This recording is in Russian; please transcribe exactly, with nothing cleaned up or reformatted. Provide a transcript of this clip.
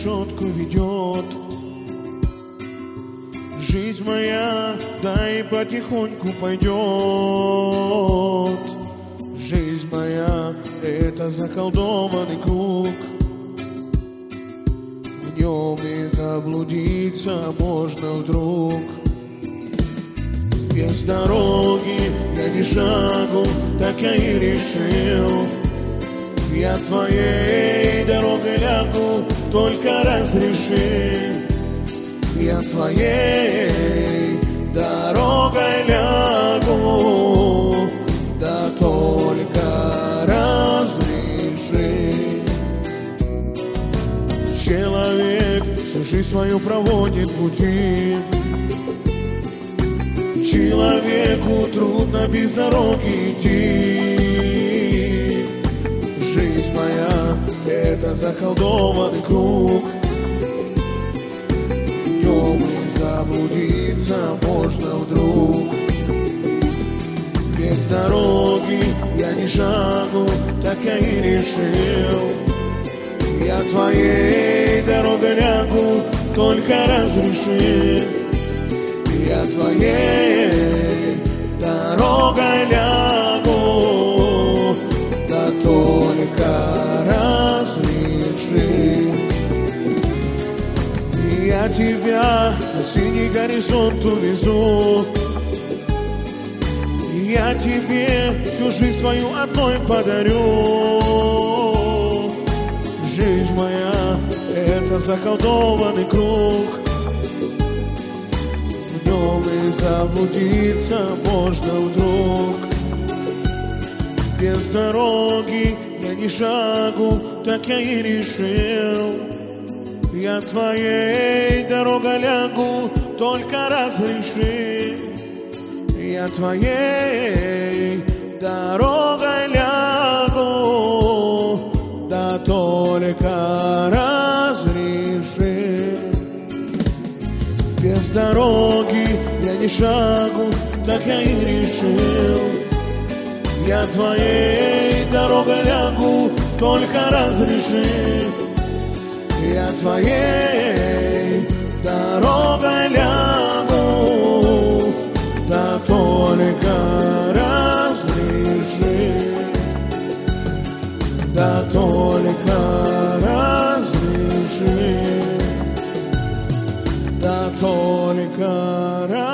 решетку ведет. Жизнь моя, дай потихоньку пойдет. Жизнь моя — это заколдованный круг. В нем и заблудиться можно вдруг. Без дороги я ни шагу, так я и решил. Я твоей дорогой лягу, только разреши. Я твоей дорогой лягу, да только разреши. Человек всю жизнь свою проводит пути. Человеку трудно без дороги идти. Жизнь моя — это заколдованный круг. В нем и заблудиться можно вдруг. Без дороги я ни шагу, так я и решил. Я твоей дорогой лягу, только разреши. Я твоей дорогой лягу, да только разреши. Я тебя на синий горизонт увезу. Я тебе всю жизнь свою одной подарю. Жизнь моя — это заколдованный круг. В нем и заблудиться можно вдруг. Без дороги я ни шагу, так я и решил. Я твоей дорогой лягу, только разреши. Я твоей дорогой лягу, да только разреши. Без дороги я ни шагу, так я и решил. Я твоей дорогой лягу, только разреши. Я твоей дорогой лягу, да только разреши. Да только разреши. Да только разреши.